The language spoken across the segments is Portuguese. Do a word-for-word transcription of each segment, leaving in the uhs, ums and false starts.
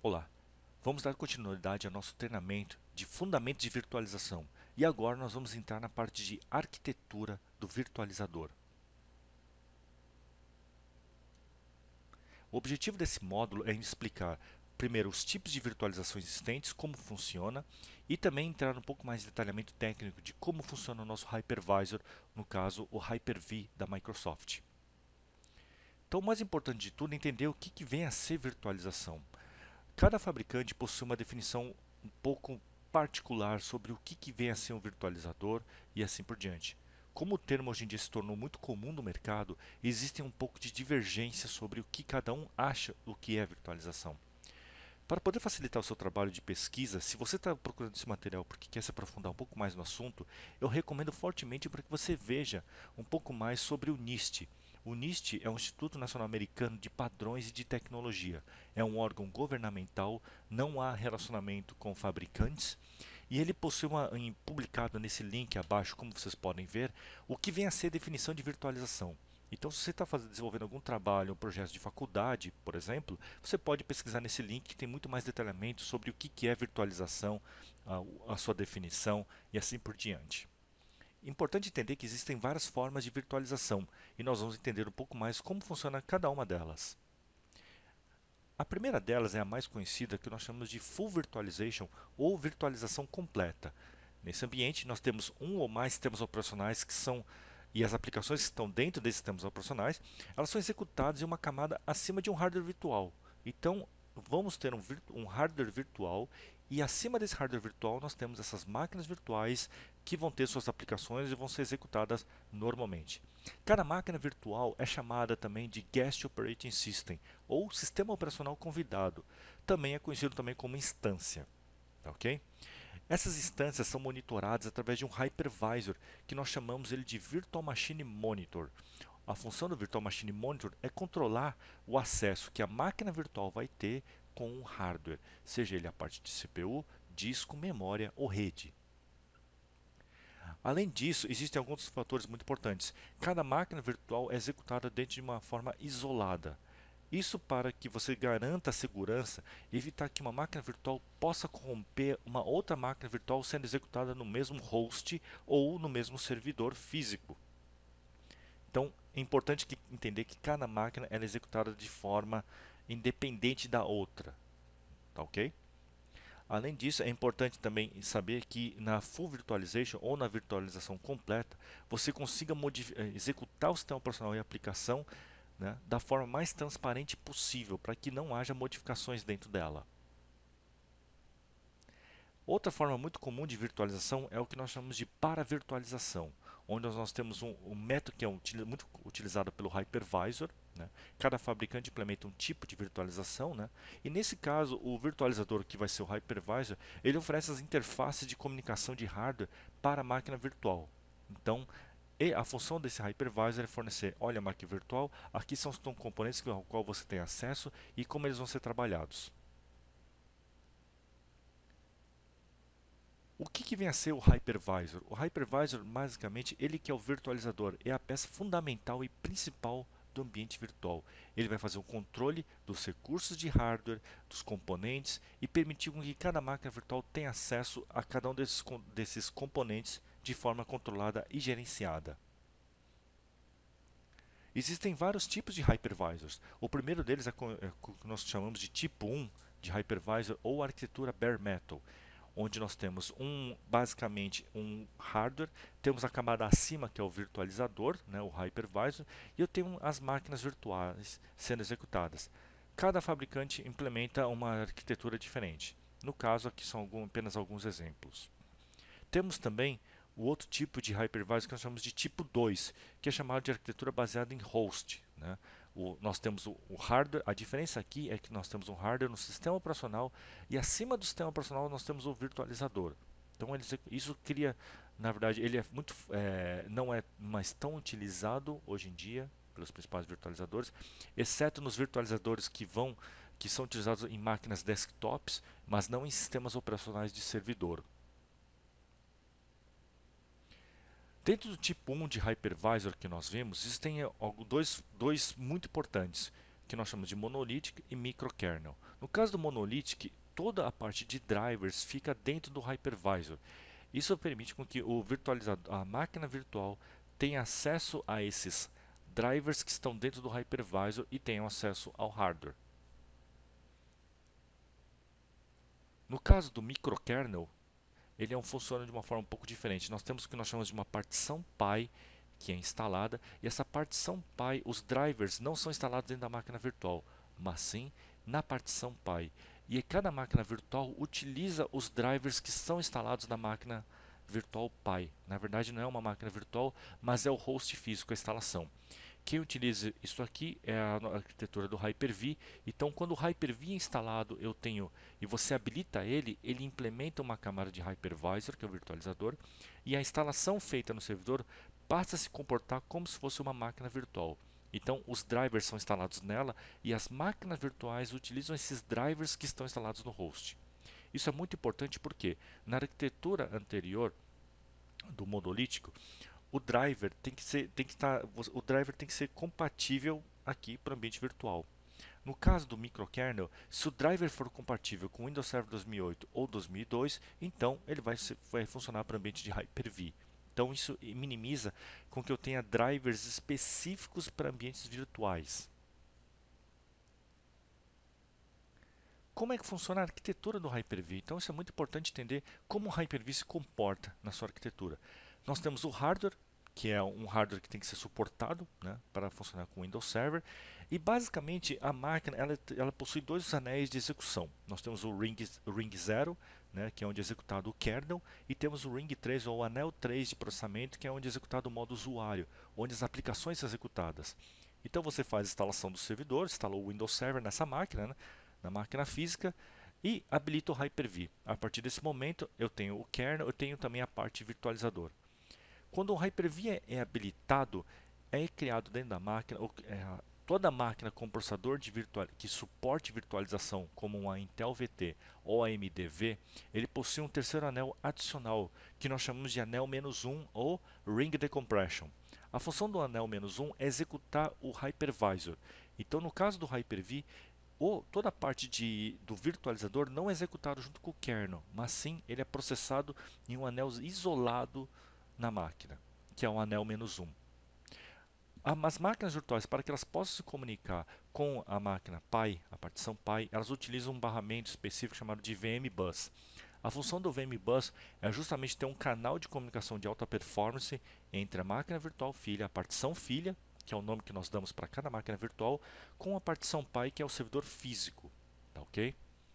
Olá, vamos dar continuidade ao nosso treinamento de fundamentos de virtualização e agora nós vamos entrar na parte de arquitetura do virtualizador. O objetivo desse módulo é explicar primeiro os tipos de virtualização existentes, como funciona e também entrar um pouco mais de detalhamento técnico de como funciona o nosso hypervisor, no caso o Hyper-V da Microsoft. Então o mais importante de tudo é entender o que, que vem a ser virtualização. Cada fabricante possui uma definição um pouco particular sobre o que, que vem a ser um virtualizador e assim por diante. Como o termo hoje em dia se tornou muito comum no mercado, existe um pouco de divergência sobre o que cada um acha o que é virtualização. Para poder facilitar o seu trabalho de pesquisa, se você está procurando esse material porque quer se aprofundar um pouco mais no assunto, eu recomendo fortemente para que você veja um pouco mais sobre o NIST. O NIST é o Instituto Nacional Americano de Padrões e de Tecnologia. É um órgão governamental, não há relacionamento com fabricantes e ele possui uma, em, publicado nesse link abaixo, como vocês podem ver, o que vem a ser a definição de virtualização. Então, se você está desenvolvendo algum trabalho, um projeto de faculdade, por exemplo, você pode pesquisar nesse link que tem muito mais detalhamento sobre o que que é virtualização, a, a sua definição e assim por diante. Importante entender que existem várias formas de virtualização e nós vamos entender um pouco mais como funciona cada uma delas. A primeira delas é a mais conhecida, que nós chamamos de Full Virtualization ou virtualização completa. Nesse ambiente, nós temos um ou mais sistemas operacionais que são e as aplicações que estão dentro desses sistemas operacionais, elas são executadas em uma camada acima de um hardware virtual. Então, vamos ter um, um hardware virtual e acima desse hardware virtual nós temos essas máquinas virtuais que vão ter suas aplicações e vão ser executadas normalmente. Cada máquina virtual é chamada também de Guest Operating System ou Sistema Operacional Convidado. Também é conhecido também como instância. Ok? Essas instâncias são monitoradas através de um hypervisor, que nós chamamos ele de Virtual Machine Monitor. A função do Virtual Machine Monitor é controlar o acesso que a máquina virtual vai ter com o hardware, seja ele a parte de C P U, disco, memória ou rede. Além disso, existem alguns fatores muito importantes. Cada máquina virtual é executada dentro de uma forma isolada. Isso para que você garanta a segurança e evitar que uma máquina virtual possa corromper uma outra máquina virtual sendo executada no mesmo host ou no mesmo servidor físico. Então, é importante que, entender que cada máquina ela é executada de forma independente da outra. Tá ok? Além disso, é importante também saber que na Full Virtualization ou na virtualização completa, você consiga executar o sistema operacional e a aplicação, né, da forma mais transparente possível, para que não haja modificações dentro dela. Outra forma muito comum de virtualização é o que nós chamamos de paravirtualização, onde nós temos um, um método que é um, muito utilizado pelo hypervisor. Né? Cada fabricante implementa um tipo de virtualização, né? E nesse caso, o virtualizador, que vai ser o hypervisor, ele oferece as interfaces de comunicação de hardware para a máquina virtual. Então, e a função desse hypervisor é fornecer, olha a máquina virtual, aqui são os componentes ao qual você tem acesso e como eles vão ser trabalhados. O que, que vem a ser o hypervisor? O hypervisor, basicamente, ele que é o virtualizador, é a peça fundamental e principal do ambiente virtual. Ele vai fazer o controle dos recursos de hardware, dos componentes e permitir que cada máquina virtual tenha acesso a cada um desses, desses componentes de forma controlada e gerenciada. Existem vários tipos de hypervisors. O primeiro deles é o que nós chamamos de tipo um de hypervisor ou arquitetura bare metal, onde nós temos um, basicamente um hardware, temos a camada acima que é o virtualizador, né, o hypervisor, e eu tenho as máquinas virtuais sendo executadas. Cada fabricante implementa uma arquitetura diferente. No caso, aqui são algum, apenas alguns exemplos. Temos também o outro tipo de hypervisor que nós chamamos de tipo dois, que é chamado de arquitetura baseada em host. Né? O, nós temos o, o hardware, a diferença aqui é que nós temos um hardware no sistema operacional e acima do sistema operacional nós temos o virtualizador. Então ele, isso cria, na verdade, ele é muito, é, não é mais tão utilizado hoje em dia pelos principais virtualizadores, exceto nos virtualizadores que vão, que são utilizados em máquinas desktops, mas não em sistemas operacionais de servidor. Dentro do tipo um de hypervisor que nós vimos, existem dois, dois muito importantes, que nós chamamos de monolítico e microkernel. No caso do Monolithic, toda a parte de drivers fica dentro do hypervisor. Isso permite com que o virtualizador, a máquina virtual tenha acesso a esses drivers que estão dentro do hypervisor e tenham acesso ao hardware. No caso do microkernel, ele é um, funciona de uma forma um pouco diferente. Nós temos o que nós chamamos de uma partição pi, que é instalada, e essa partição pi, os drivers não são instalados dentro da máquina virtual, mas sim na partição pi. E cada máquina virtual utiliza os drivers que são instalados na máquina virtual pi. Na verdade, não é uma máquina virtual, mas é o host físico, a instalação. Quem utiliza isso aqui é a arquitetura do Hyper-V. Então, quando o Hyper-V é instalado, eu tenho e você habilita ele, ele implementa uma camada de hypervisor, que é o virtualizador, e a instalação feita no servidor passa a se comportar como se fosse uma máquina virtual. Então, os drivers são instalados nela e as máquinas virtuais utilizam esses drivers que estão instalados no host. Isso é muito importante porque na arquitetura anterior do monolítico, o driver tem que ser, tem que estar, o driver tem que ser compatível aqui para o ambiente virtual. No caso do microkernel, se o driver for compatível com o Windows Server dois mil e oito ou dois mil e dois, então ele vai, ser, vai funcionar para o ambiente de Hyper-V. Então isso minimiza com que eu tenha drivers específicos para ambientes virtuais. Como é que funciona a arquitetura do Hyper-V? Então isso é muito importante entender como o Hyper-V se comporta na sua arquitetura. Nós temos o hardware, que é um hardware que tem que ser suportado, né, para funcionar com o Windows Server. E basicamente a máquina ela, ela possui dois anéis de execução. Nós temos o Ring, o Ring zero, né, que é onde é executado o kernel, e temos o Ring três, ou o anel três de processamento, que é onde é executado o modo usuário, onde as aplicações são executadas. Então você faz a instalação do servidor, instalou o Windows Server nessa máquina, né, na máquina física, e habilita o Hyper-V. A partir desse momento eu tenho o kernel, eu tenho também a parte virtualizador. Quando o Hyper-V é, é habilitado, é criado dentro da máquina, é, toda máquina com processador de virtual, que suporte virtualização, como uma Intel V T ou A M D V, ele possui um terceiro anel adicional, que nós chamamos de anel menos um ou Ring Decompression. A função do anel menos um é executar o hypervisor. Então, no caso do Hyper-V, ou toda a parte de, do virtualizador não é executado junto com o kernel, mas sim ele é processado em um anel isolado na máquina, que é um anel menos um. As máquinas virtuais, para que elas possam se comunicar com a máquina pi, a partição pi, elas utilizam um barramento específico chamado de V M Bus. A função do V M Bus é justamente ter um canal de comunicação de alta performance entre a máquina virtual filha, a partição filha, que é o nome que nós damos para cada máquina virtual, com a partição pi, que é o servidor físico. Tá, ok?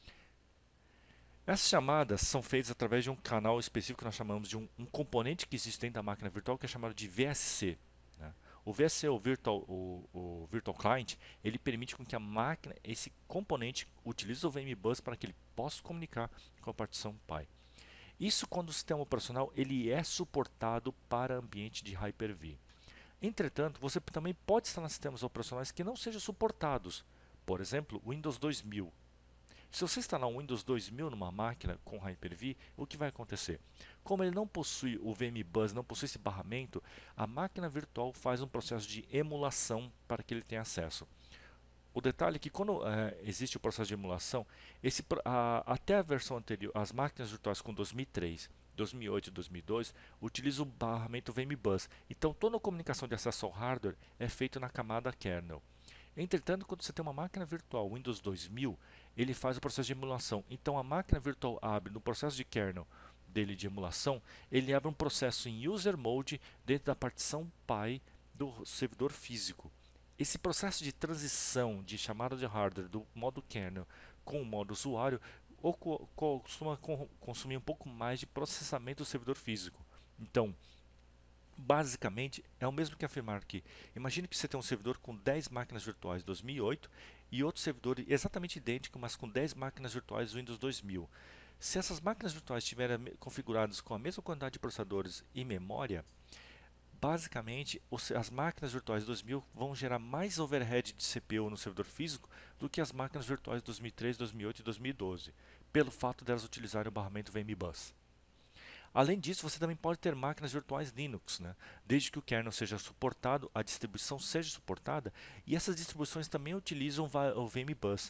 Essas chamadas são feitas através de um canal específico que nós chamamos de um, um componente que existe dentro da máquina virtual, que é chamado de V S C. Né? O V S C, o Virtual, o, o Virtual Client, ele permite com que a máquina, esse componente, utilize o V M Bus para que ele possa comunicar com a partição pi. Isso quando o sistema operacional ele é suportado para ambiente de Hyper-V. Entretanto, você também pode instalar sistemas operacionais que não sejam suportados. Por exemplo, o Windows dois mil. Se você instalar um Windows dois mil numa máquina com Hyper-V, o que vai acontecer? Como ele não possui o V M Bus, não possui esse barramento, a máquina virtual faz um processo de emulação para que ele tenha acesso. O detalhe é que quando é, existe o processo de emulação, esse, a, até a versão anterior, as máquinas virtuais com dois mil e três, dois mil e oito e dois mil e dois utilizam o barramento V M Bus. Então toda a comunicação de acesso ao hardware é feita na camada kernel. Entretanto, quando você tem uma máquina virtual Windows dois mil, ele faz o processo de emulação. Então a máquina virtual abre no processo de kernel dele de emulação, ele abre um processo em user mode dentro da partição pi do servidor físico. Esse processo de transição de chamada de hardware do modo kernel com o modo usuário costuma consumir um pouco mais de processamento do servidor físico. Então, basicamente, é o mesmo que afirmar que, imagine que você tem um servidor com dez máquinas virtuais dois mil e oito e outro servidor exatamente idêntico, mas com dez máquinas virtuais Windows dois mil. Se essas máquinas virtuais estiverem configuradas com a mesma quantidade de processadores e memória, basicamente as máquinas virtuais dois mil vão gerar mais overhead de C P U no servidor físico do que as máquinas virtuais dois mil e três, dois mil e oito e dois mil e doze, pelo fato delas utilizarem o barramento V M Bus. Além disso, você também pode ter máquinas virtuais Linux, né? Desde que o kernel seja suportado, a distribuição seja suportada, e essas distribuições também utilizam o V M Bus.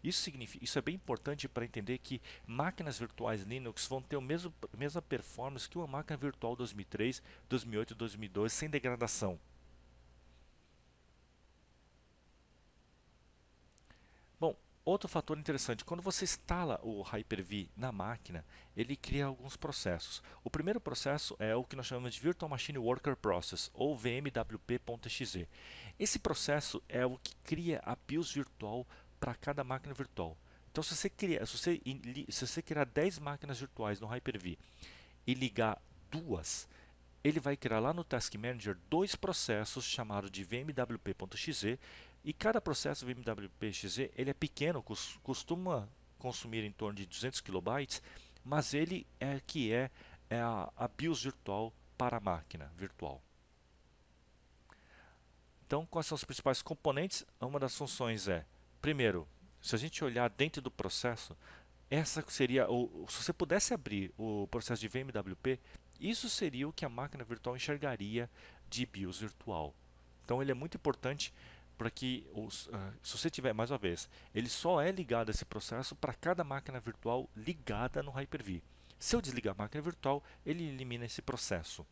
Isso significa, isso é bem importante para entender que máquinas virtuais Linux vão ter a mesmo, mesma performance que uma máquina virtual dois mil e três, dois mil e oito, dois mil e doze, sem degradação. Bom, outro fator interessante, quando você instala o Hyper-V na máquina, ele cria alguns processos. O primeiro processo é o que nós chamamos de Virtual Machine Worker Process, ou V M W P.exe. Esse processo é o que cria a BIOS virtual para cada máquina virtual. Então, se você, cria, se, você, se você criar dez máquinas virtuais no Hyper-V e ligar duas, ele vai criar lá no Task Manager dois processos chamados de V M W P.exe, e cada processo V M W P.exe ele é pequeno, costuma consumir em torno de duzentos kilobytes, mas ele é que é, é a, a BIOS virtual para a máquina virtual. Então, quais são os principais componentes? Uma das funções é, primeiro, se a gente olhar dentro do processo, essa seria, o, se você pudesse abrir o processo de V M W P, isso seria o que a máquina virtual enxergaria de BIOS virtual. Então ele é muito importante para que, os, uh, se você tiver, mais uma vez, ele só é ligado a esse processo para cada máquina virtual ligada no Hyper-V. Se eu desligar a máquina virtual, ele elimina esse processo.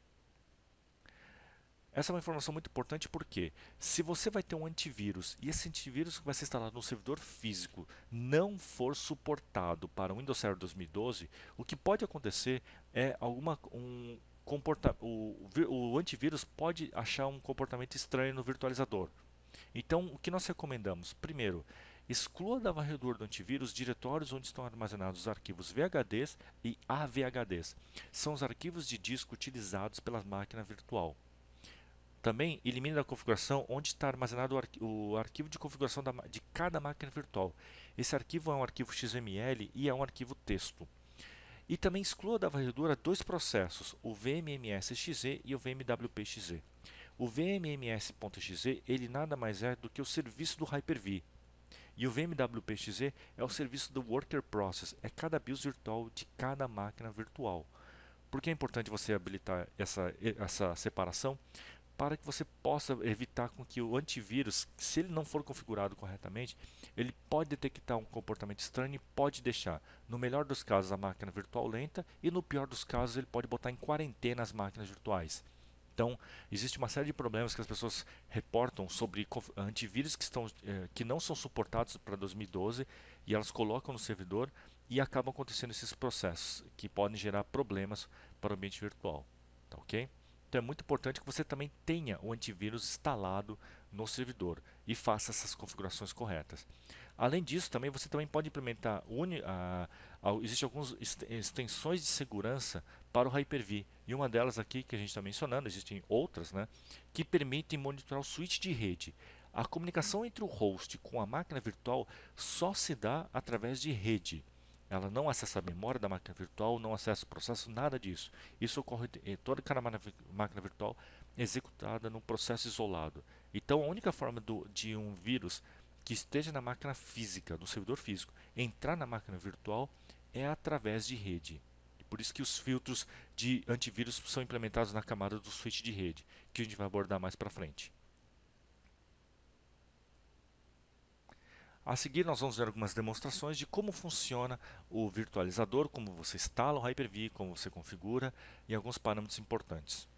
Essa é uma informação muito importante porque se você vai ter um antivírus e esse antivírus que vai ser instalado no servidor físico não for suportado para o Windows Server dois mil e doze, o que pode acontecer é alguma um comporta, o, o antivírus pode achar um comportamento estranho no virtualizador. Então, o que nós recomendamos? Primeiro, exclua da varredura do antivírus diretórios onde estão armazenados os arquivos V H Ds e A V H Ds. São os arquivos de disco utilizados pela máquina virtual. Também elimine da configuração onde está armazenado o, arqu o arquivo de configuração da, de cada máquina virtual. Esse arquivo é um arquivo X M L e é um arquivo texto. E também exclua da varredura dois processos, o V M M S.exe e o V M W P.exe. O V M M S.exe ele nada mais é do que o serviço do Hyper-V. E o V M W P.exe é o serviço do Worker Process, é cada BIOS virtual de cada máquina virtual. Por que é importante você habilitar essa, essa separação? Para que você possa evitar com que o antivírus, se ele não for configurado corretamente, ele pode detectar um comportamento estranho e pode deixar, no melhor dos casos, a máquina virtual lenta e no pior dos casos, ele pode botar em quarentena as máquinas virtuais. Então, existe uma série de problemas que as pessoas reportam sobre antivírus que, estão, eh, que não são suportados para dois mil e doze e elas colocam no servidor e acabam acontecendo esses processos que podem gerar problemas para o ambiente virtual. Tá, ok? Então é muito importante que você também tenha o antivírus instalado no servidor e faça essas configurações corretas. Além disso, também você também pode implementar uni, a, a, existem algumas extensões de segurança para o Hyper-V. E uma delas aqui que a gente está mencionando, existem outras, né, que permitem monitorar o switch de rede. A comunicação entre o host com a máquina virtual só se dá através de rede. Ela não acessa a memória da máquina virtual, não acessa o processo, nada disso. Isso ocorre em toda cada máquina virtual executada num processo isolado. Então, a única forma do, de um vírus que esteja na máquina física, no servidor físico, entrar na máquina virtual é através de rede. E por isso que os filtros de antivírus são implementados na camada do switch de rede, que a gente vai abordar mais para frente. A seguir, nós vamos ver algumas demonstrações de como funciona o virtualizador, como você instala o Hyper-V, como você configura e alguns parâmetros importantes.